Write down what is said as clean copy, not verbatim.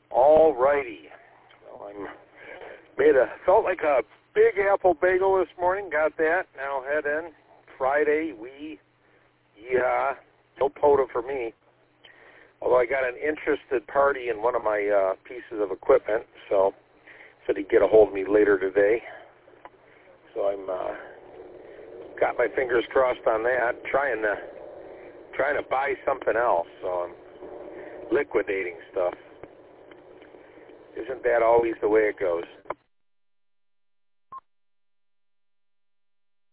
All righty. Well, felt like a Big Apple bagel this morning. Got that. Now head in. Friday. No POTA for me. Although I got an interested party in one of my pieces of equipment, so said he'd get a hold of me later today. So I'm got my fingers crossed on that. Trying to buy something else. So I'm liquidating stuff. Isn't that always the way it goes?